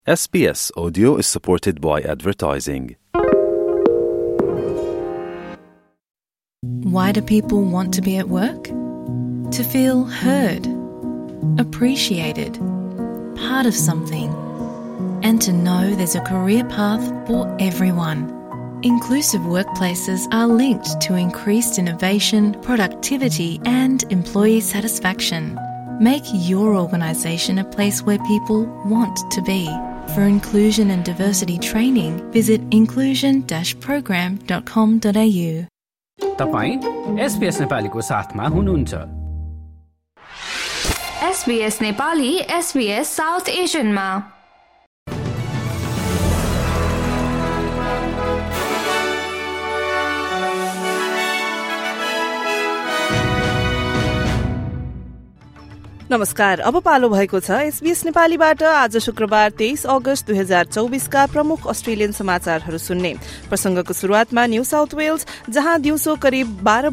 SBS Audio is supported by advertising. Why do people want to be at work? To feel heard, appreciated, part of something, and to know there's a career path for everyone. Inclusive workplaces are linked to increased innovation, productivity, and employee satisfaction. Make your organisation a place where people want to be. For inclusion and diversity training, visit inclusion-program.com.au. तपाईं SBS नेपालीको साथमा हुनुहुन्छ। SBS Nepali SBS south एशियनमा। नमस्कार, अब पालो भएको छ SBS नेपालीबाट आज शुक्रबार 23 अगस्त 2024 का प्रमुख अस्ट्रेलियन समाचारहरू सुन्ने। प्रसंगको शुरूआतमा न्यू साउथ वेल्स, जहाँ दिउँसो करिब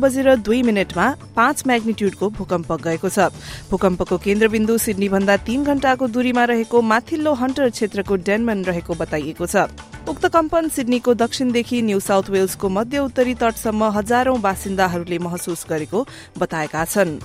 12:02 5 म्याग्निट्युडको भूकम्प गएको छ। भूकम्पको केन्द्रबिन्दु सिडनी भन्दा 3 घण्टाको दूरीमा रहेको माथिल्लो हन्टर क्षेत्रको डेनमन रहेको बताइएको छ। उक्त कम्पन सिडनीको दक्षिणदेखि न्यू साउथ वेल्सको मध्य उत्तरी तटसम्म हजारौं बासिन्दाहरूले महसुस गरेको बताएका छन्।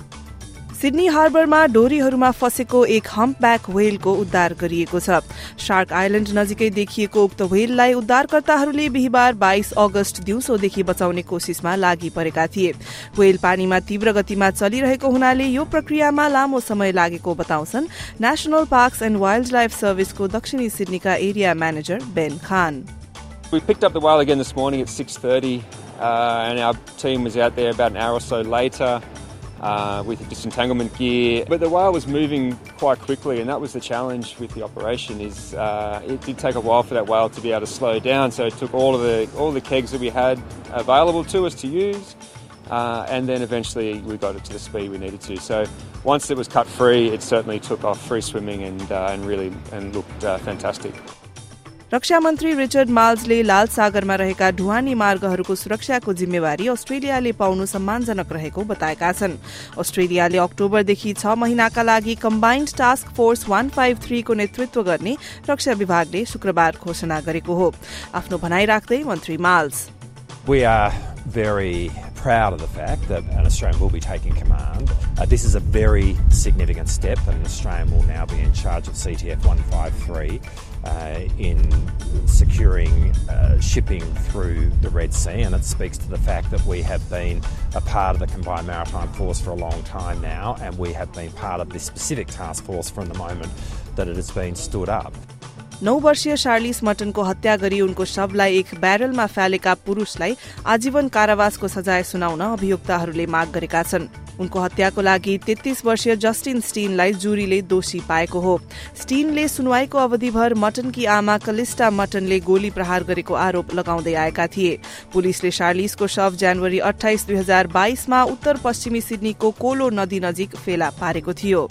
सिडनी हार्बरमा डोरीहरूमा फसेको एक हम्पब्याक व्हेलको उद्धार गरिएको छ। शार्क आइल्याण्ड नजिकै देखिएको उक्त व्हेललाई उद्धारकर्ताहरूले बिहिबार 22 अगस्त दिउँसोदेखि बचाउने कोशिशमा लागि परेका थिए। व्हेल पानीमा तीव्र गतिमा चलिरहेको हुनाले यो प्रक्रियामा लामो समय लागेको बताउँछन् नेशनल पार्क्स एण्ड वाइल्ड लाइफ सर्भिसको दक्षिणी सिडनीका area manager Ben Khan. We picked up the whale again this morning at 6:30 and our team was out there about an hour or so later. With disentanglement gear, but the whale was moving quite quickly, and that was the challenge with the operation. It did take a while for that whale to be able to slow down, so it took all the kegs that we had available to us to use, and then eventually we got it to the speed we needed to. So once it was cut free, it certainly took off free swimming and really looked fantastic. रक्षा मन्त्री Richard माल्सले लाल सागरमा रहेका ढुवानी मार्गहरूको सुरक्षाको जिम्मेवारी अस्ट्रेलियाले पाउनु सम्मानजनक रहेको बताएका छन्। अस्ट्रेलियाले अक्टोबरदेखि 6 महिनाका लागि कम्बाइन्ड टास्क फोर्स 153 को नेतृत्व गर्ने रक्षा विभागले शुक्रबार घोषणा गरेको हो। आफ्नो भनाई राख्दै मन्त्री Marles, We are very proud of the fact that an Australian will be taking command. This is a very significant step, and an Australian will now be in charge of CTF 153 in securing shipping through the Red Sea, and it speaks to the fact that we have been a part of the Combined Maritime Force for a long time now, and we have been part of this specific task force from the moment that it has been stood up. 9 वर्षीय शार्लिस मटनको हत्या गरी उनको शवलाई एक ब्यारलमा फ्यालेका पुरुषलाई आजीवन कारावासको सजाय सुनाउन अभियुक्तहरूले माग गरेका छन्। उनको हत्याको लागि 33 वर्षीय जस्टिन स्टीनलाई जुरीले दोषी पाएको हो। स्टीनले सुनवाईको अवधिभर मटनकी आमा कलिस्टा मटनले गोली प्रहार गरेको आरोप लगाउँदै आएका थिए। पुलिसले शार्लिसको शव जनवरी 28, 2022 मा उत्तर पश्चिमी सिडनीको कोलो नदी नजिक फेला पारेको थियो।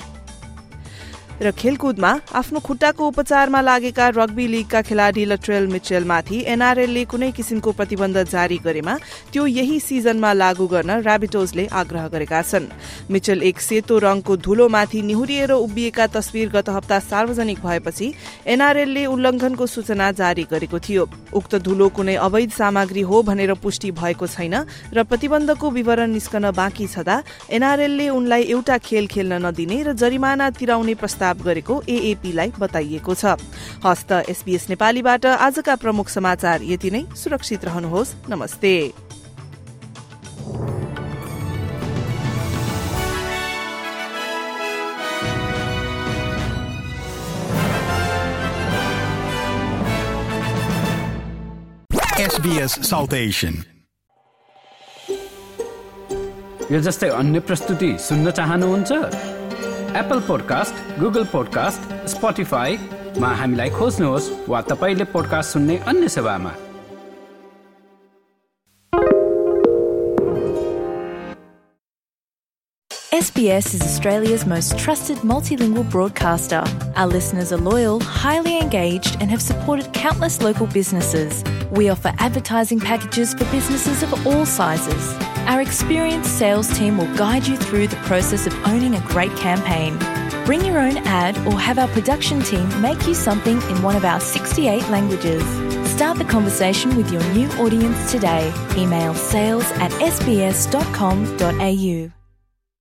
र खेलकुदमा आफ्नो खुट्टाको उपचारमा लागेका रग्बी लीगका खेलाडी लट्रेल मिचेलमाथि एनआरएलले कुनै किसिमको प्रतिबन्ध जारी गरेमा त्यो यही सिजनमा लागू गर्न र्याबिटोजले आग्रह गरेका छन्। मिचेल एक सेतो रङको धुलोमाथि निहुरिएर उभिएका तस्विर गत हप्ता सार्वजनिक भएपछि एनआरएलले उल्लङ्घनको सूचना जारी गरेको थियो। उक्त धुलो कुनै अवैध सामग्री हो भनेर पुष्टि भएको छैन र प्रतिबन्धको विवरण निस्कन बाँकी छँदा एनआरएलले उनलाई एउटा खेल खेल्न नदिने र जरिमाना तिराउने प्रस्ताव गरेको एएपीलाई बताइएको छ। हस्त एसबीएस नेपालीबाट आजका प्रमुख समाचार यति नै। सुरक्षित रहनुहोस्। नमस्ते। SBS South Asian. यो जस्तै अन्य प्रस्तुति सुन्न चाहनुहुन्छ? Apple podcast, Google podcast, Spotify मा हामीलाई खोज्नुहोस् वा तपाईले पोडकास्ट सुन्ने अन्य सेवामा। SBS is Australia's most trusted multilingual broadcaster. Our listeners are loyal, highly engaged, and have supported countless local businesses. We offer advertising packages for businesses of all sizes. Our experienced sales team will guide you through the process of owning a great campaign. Bring your own ad or have our production team make you something in one of our 68 languages. Start the conversation with your new audience today. Email sales@sbs.com.au.